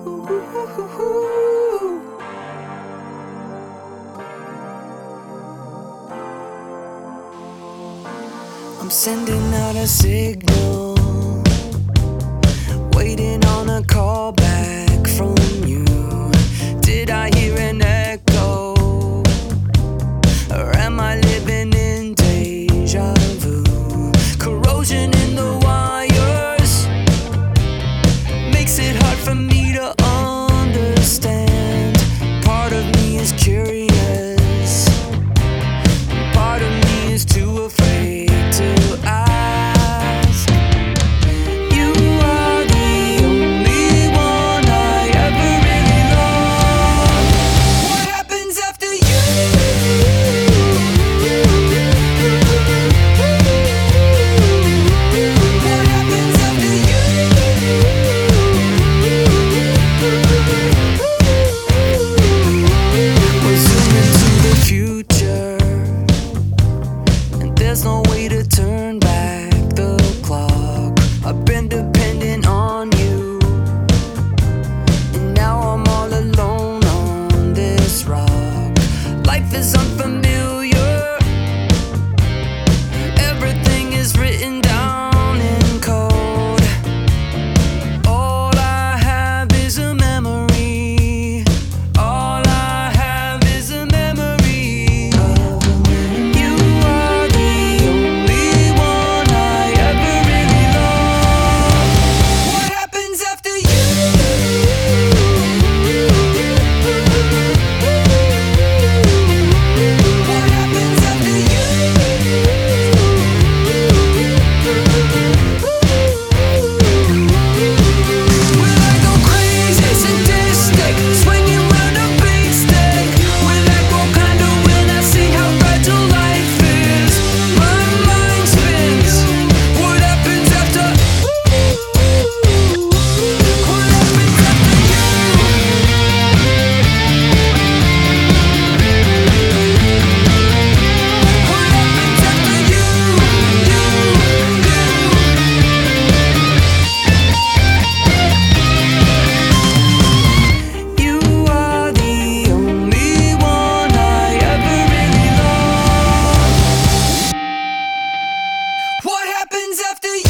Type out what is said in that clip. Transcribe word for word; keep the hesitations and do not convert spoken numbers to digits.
I'm sending out a signal, waiting on a call back from you. Did I hear an echo, or am I living in deja vu? Corrosion in the wires makes it hard for me to understand. Part of me is curious, part of me is too afraid to ask. You are the only one I ever really loved. What happens after you? What happens after you? We're zooming to the future, and there's no way to turn back the clock. I've been dependent on you, and now I'm all alone on this rock. Life is unfamiliar, everything is written down in code. All I have is a memory, all I have is a memory of a man. You are the only one I ever really loved. What happens after you? What happens after you? Will I go crazy, sadistic, swinging round a big stick? Will I go kind of when I see how fragile life is? My mind spins. What happens after? What happens after you? What happens after you? You, you. You are the only one I ever really loved. What happens after you?